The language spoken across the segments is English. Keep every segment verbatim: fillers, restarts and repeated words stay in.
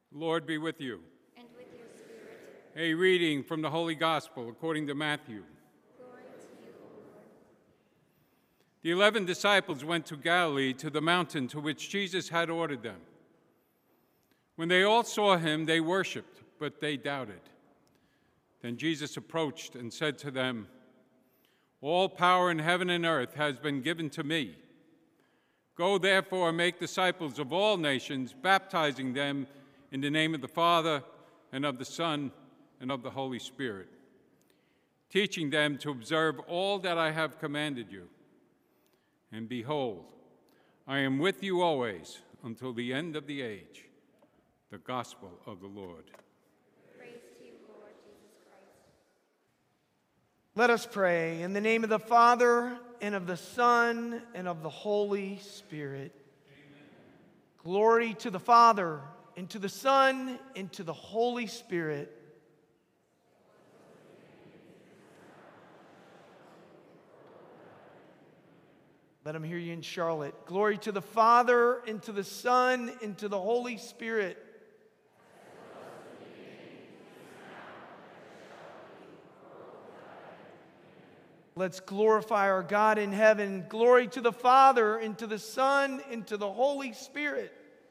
Lord be with you. And with your spirit. A reading from the Holy Gospel according to Matthew. Glory to you, O Lord. The eleven disciples went to Galilee to the mountain to which Jesus had ordered them. When they all saw him, they worshipped, but they doubted. Then Jesus approached and said to them, "All power in heaven and earth has been given to me. Go therefore and make disciples of all nations, baptizing them in the name of the Father, and of the Son, and of the Holy Spirit, teaching them to observe all that I have commanded you. And behold, I am with you always until the end of the age." The Gospel of the Lord. Praise to you, Lord Jesus Christ. Let us pray. In the name of the Father, and of the Son, and of the Holy Spirit. Amen. Glory to the Father, and to the Son, and to the Holy Spirit. Let them hear you in Charlotte. Glory to the Father, and to the Son, and to the Holy Spirit. Let's glorify our God in heaven. Glory to the Father, and to the Son, and to the Holy Spirit.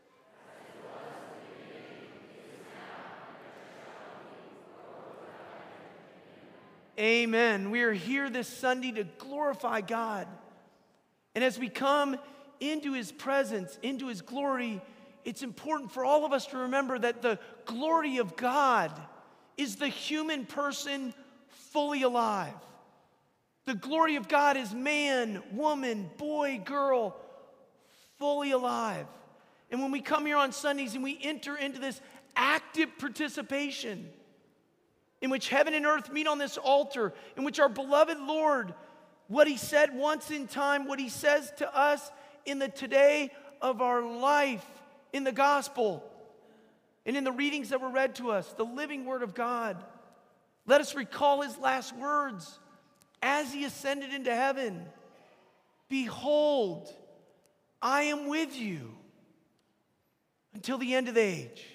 Amen. We are here this Sunday to glorify God. And as we come into His presence, into His glory, it's important for all of us to remember that the glory of God is the human person fully alive. The glory of God is man, woman, boy, girl, fully alive. And when we come here on Sundays and we enter into this active participation in which heaven and earth meet on this altar, in which our beloved Lord, what He said once in time, what He says to us in the today of our life, in the gospel, and in the readings that were read to us, the living Word of God. Let us recall His last words as He ascended into heaven. "Behold, I am with you until the end of the age."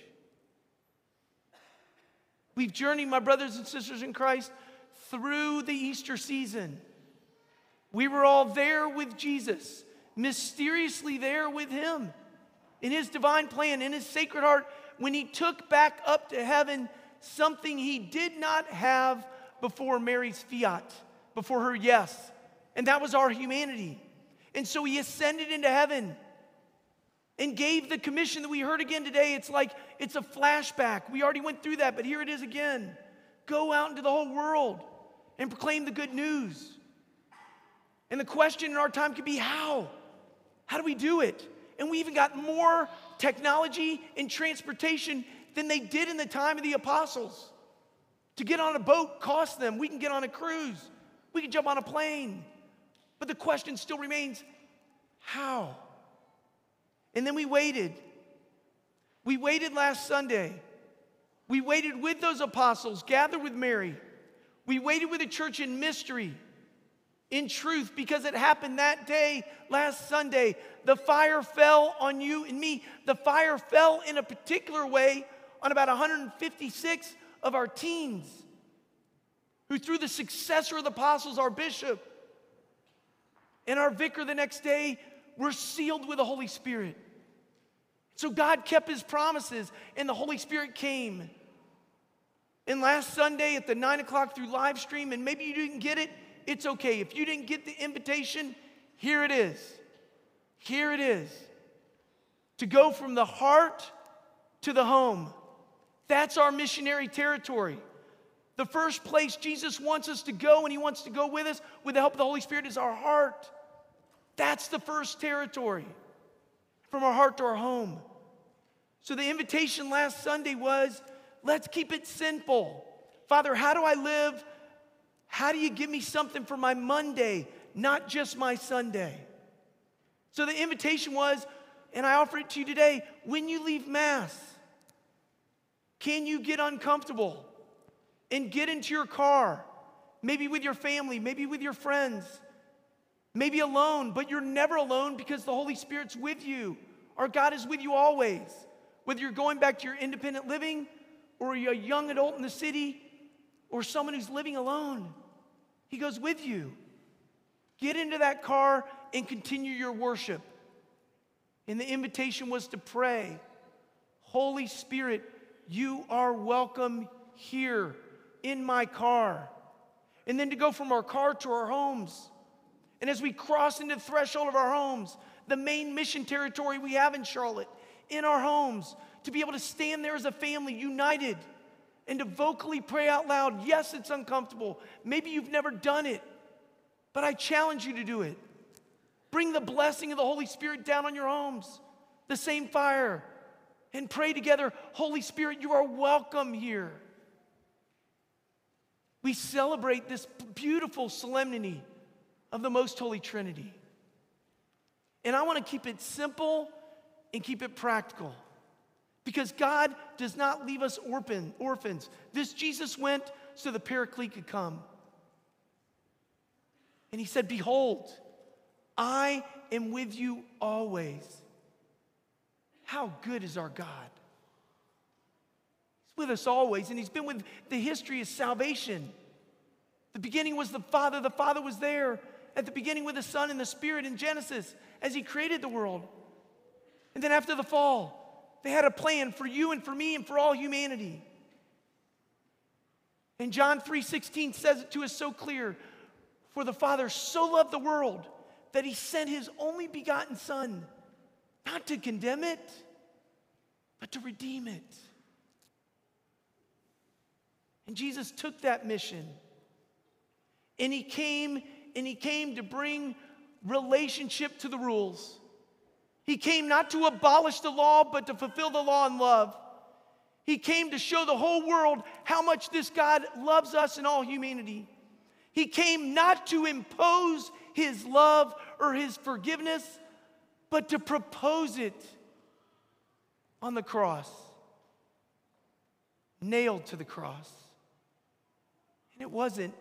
We've journeyed, my brothers and sisters in Christ, through the Easter season. We were all there with Jesus, mysteriously there with Him, in His divine plan, in His sacred heart, when He took back up to heaven something He did not have before Mary's fiat, before her yes, and that was our humanity. And so He ascended into heaven and gave the commission that we heard again today. It's like it's a flashback. We already went through that, but here it is again. Go out into the whole world and proclaim the good news. And the question in our time could be how? How do we do it? And we even got more technology and transportation than they did in the time of the apostles. To get on a boat cost them. We can get on a cruise. We can jump on a plane. But the question still remains, how? And then we waited. We waited last Sunday. We waited with those apostles, gathered with Mary. We waited with the church in mystery, in truth, because it happened that day, last Sunday. The fire fell on you and me. The fire fell in a particular way on about one hundred fifty-six of our teens, who through the successor of the apostles, our bishop, and our vicar the next day, were sealed with the Holy Spirit. So God kept His promises, and the Holy Spirit came. And last Sunday at the nine o'clock through live stream, and maybe you didn't get it, it's okay. If you didn't get the invitation, here it is. Here it is. To go from the heart to the home. That's our missionary territory. The first place Jesus wants us to go, and He wants to go with us with the help of the Holy Spirit, is our heart. That's the first territory. From our heart to our home. So the invitation last Sunday was, let's keep it simple. Father, how do I live? How do you give me something for my Monday, not just my Sunday? So the invitation was, and I offer it to you today, when you leave Mass, can you get uncomfortable and get into your car, maybe with your family, maybe with your friends, maybe alone, but you're never alone because the Holy Spirit's with you. Our God is with you always. Whether you're going back to your independent living, or you're a young adult in the city, or someone who's living alone, he goes with you. Get into that car and continue your worship. And the invitation was to pray. Holy Spirit, you are welcome here in my car. And then to go from our car to our homes. And as we cross into the threshold of our homes, the main mission territory we have in Charlotte, in our homes, to be able to stand there as a family united and to vocally pray out loud. Yes, it's uncomfortable. Maybe you've never done it, but I challenge you to do it. Bring the blessing of the Holy Spirit down on your homes, the same fire, and pray together. Holy Spirit, you are welcome here. We celebrate this beautiful solemnity of the Most Holy Trinity. And I want to keep it simple and keep it practical. Because God does not leave us orphan, orphans. This Jesus went so the Paraclete could come. And he said, behold, I am with you always. How good is our God? He's with us always, and he's been with the history of salvation. The beginning was the Father. The Father was there at the beginning with the Son and the Spirit in Genesis as he created the world. And then after the fall, they had a plan for you and for me and for all humanity. And John three sixteen says it to us so clear. For the Father so loved the world that he sent his only begotten Son, not to condemn it, but to redeem it. And Jesus took that mission. And he came, and he came to bring relationship to the rules. He came not to abolish the law, but to fulfill the law in love. He came to show the whole world how much this God loves us and all humanity. He came not to impose his love or his forgiveness, but to propose it on the cross, nailed to the cross. And it wasn't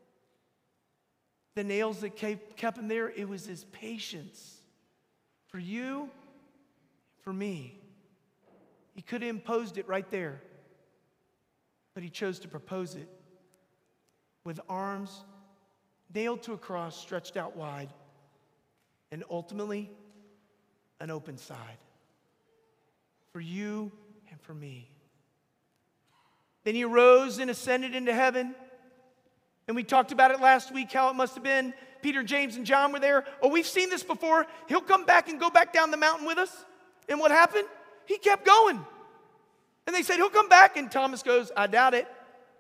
the nails that kept him there, it was his patience for you, for me. He could have imposed it right there, but he chose to propose it with arms nailed to a cross, stretched out wide, and ultimately an open side for you and for me. Then he arose and ascended into heaven. And we talked about it last week, how it must have been Peter, James, and John were there. Oh, we've seen this before. He'll come back and go back down the mountain with us. And what happened? He kept going. And they said, he'll come back. And Thomas goes, I doubt it.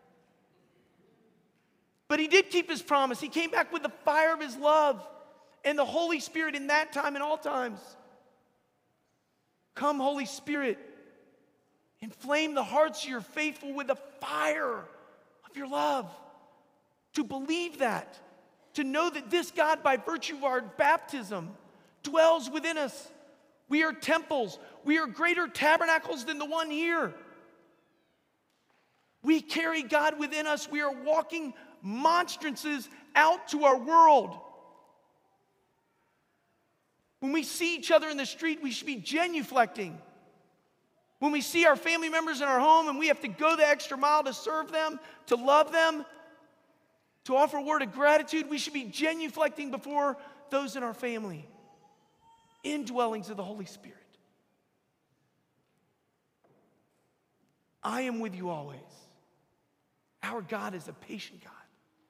But he did keep his promise. He came back with the fire of his love and the Holy Spirit in that time and all times. Come, Holy Spirit, inflame the hearts of your faithful with the fire of your love. To believe that, to know that this God, by virtue of our baptism, dwells within us. We are temples. We are greater tabernacles than the one here. We carry God within us. We are walking monstrances out to our world. When we see each other in the street, we should be genuflecting. When we see our family members in our home and we have to go the extra mile to serve them, to love them, to offer a word of gratitude, we should be genuflecting before those in our family. Indwellings of the Holy Spirit. I am with you always. Our God is a patient God.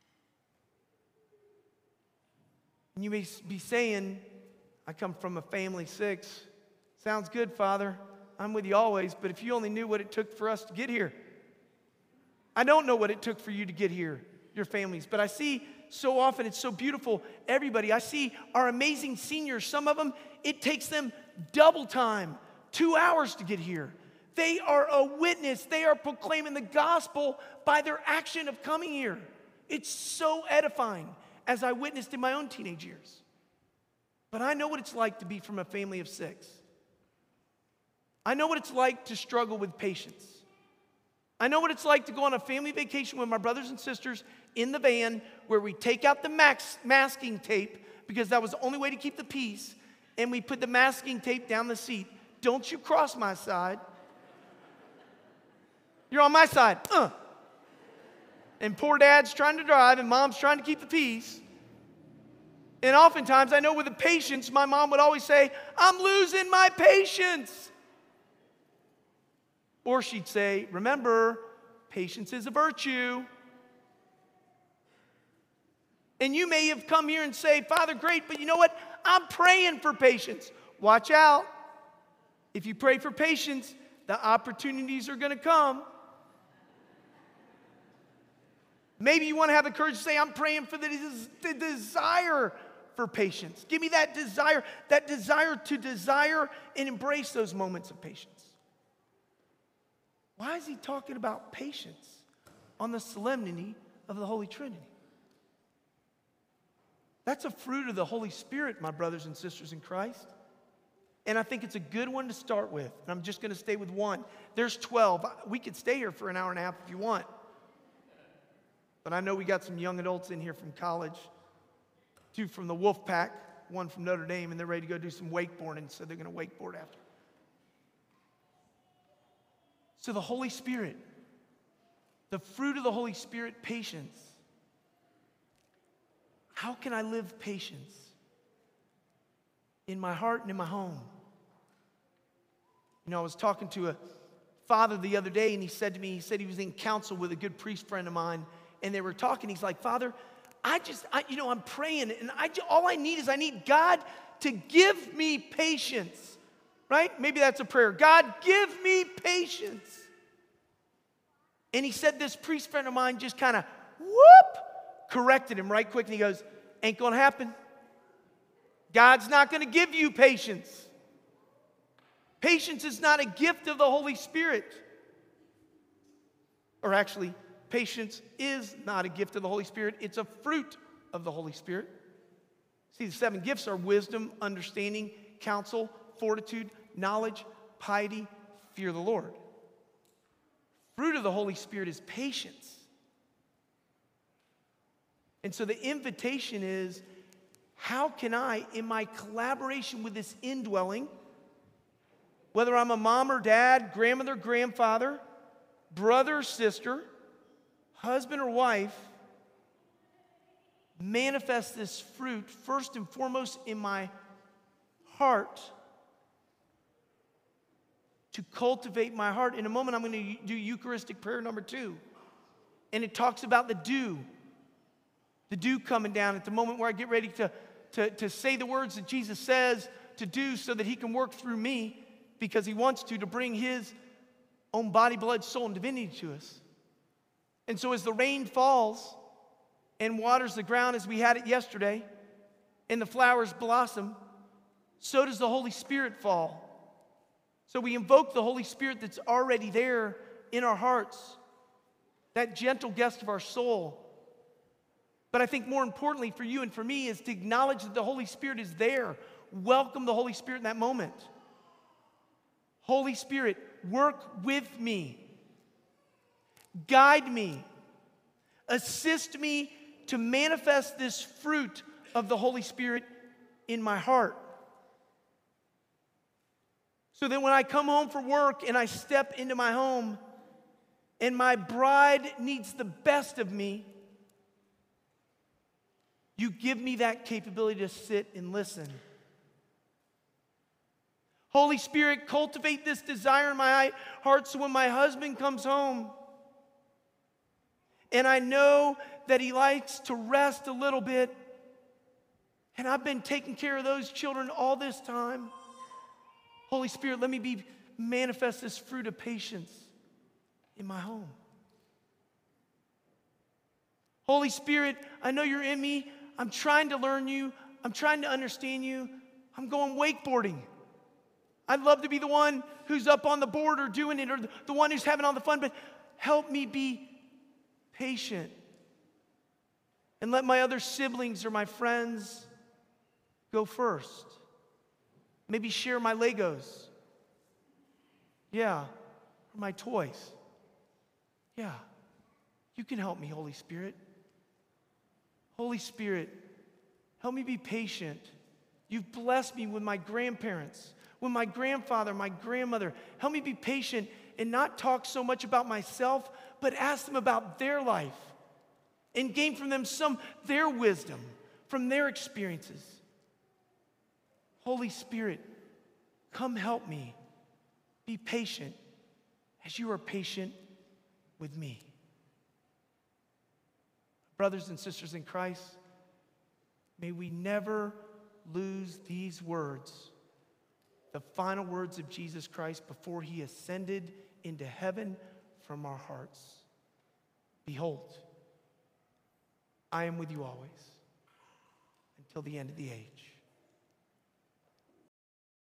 And you may be saying, I come from a family six. Sounds good, Father. I'm with you always, but if you only knew what it took for us to get here. I don't know what it took for you to get here, your families, but I see so often, it's so beautiful, everybody. I see our amazing seniors, some of them, it takes them double time, two hours to get here. They are a witness. They are proclaiming the gospel by their action of coming here. It's so edifying, as I witnessed in my own teenage years. But I know what it's like to be from a family of six. I know what it's like to struggle with patience. I know what it's like to go on a family vacation with my brothers and sisters in the van where we take out the max masking tape because that was the only way to keep the peace, and we put the masking tape down the seat. Don't you cross my side. You're on my side. Uh. And poor dad's trying to drive and mom's trying to keep the peace. And oftentimes, I know with the patience, my mom would always say, I'm losing my patience. Or she'd say, remember, patience is a virtue. And you may have come here and say, Father, great, but you know what? I'm praying for patience. Watch out. If you pray for patience, the opportunities are going to come. Maybe you want to have the courage to say, I'm praying for the, the desire for patience. Give me that desire, that desire to desire and embrace those moments of patience. Why is he talking about patience on the solemnity of the Holy Trinity? That's a fruit of the Holy Spirit, my brothers and sisters in Christ. And I think it's a good one to start with. And I'm just going to stay with one. There's twelve. We could stay here for an hour and a half if you want. But I know we got some young adults in here from college. Two from the Wolf Pack, one from Notre Dame, and they're ready to go do some wakeboarding, so they're going to wakeboard after. So the Holy Spirit, the fruit of the Holy Spirit, patience. How can I live patience in my heart and in my home? You know, I was talking to a father the other day, and he said to me, he said he was in counsel with a good priest friend of mine, and they were talking. He's like, Father, I just, I, you know, I'm praying, and I, all I need is I need God to give me patience, right? Maybe that's a prayer. God, give me patience. And he said this priest friend of mine just kind of, whoop, corrected him right quick, and he goes, ain't going to happen. God's not going to give you patience. Patience is not a gift of the Holy Spirit. Or actually, patience is not a gift of the Holy Spirit. It's a fruit of the Holy Spirit. See, the seven gifts are wisdom, understanding, counsel, fortitude, knowledge, piety, fear of the Lord. Fruit of the Holy Spirit is patience. And so the invitation is, how can I, in my collaboration with this indwelling, whether I'm a mom or dad, grandmother, grandfather, brother or sister, husband or wife, manifest this fruit first and foremost in my heart, to cultivate my heart. In a moment, I'm going to do Eucharistic prayer number two. And it talks about the dew. The dew coming down at the moment where I get ready to, to, to say the words that Jesus says to do so that he can work through me because he wants to, to bring his own body, blood, soul, and divinity to us. And so as the rain falls and waters the ground as we had it yesterday, and the flowers blossom, so does the Holy Spirit fall. So we invoke the Holy Spirit that's already there in our hearts, that gentle guest of our soul. But I think more importantly for you and for me is to acknowledge that the Holy Spirit is there. Welcome the Holy Spirit in that moment. Holy Spirit, work with me. Guide me. Assist me to manifest this fruit of the Holy Spirit in my heart. So that when I come home from work and I step into my home and my bride needs the best of me, you give me that capability to sit and listen. Holy Spirit, cultivate this desire in my heart so when my husband comes home and I know that he likes to rest a little bit, and I've been taking care of those children all this time, Holy Spirit, let me be manifest this fruit of patience in my home. Holy Spirit, I know you're in me. I'm trying to learn you. I'm trying to understand you. I'm going wakeboarding. I'd love to be the one who's up on the board or doing it, or the one who's having all the fun, but help me be patient. And let my other siblings or my friends go first. Maybe share my Legos. Yeah. Or my toys. Yeah. You can help me, Holy Spirit. Holy Spirit, help me be patient. You've blessed me with my grandparents, with my grandfather, my grandmother. Help me be patient and not talk so much about myself, but ask them about their life and gain from them some their wisdom, from their experiences. Holy Spirit, come help me be patient as you are patient with me. Brothers and sisters in Christ, may we never lose these words, the final words of Jesus Christ before he ascended into heaven, from our hearts. Behold, I am with you always, until the end of the age.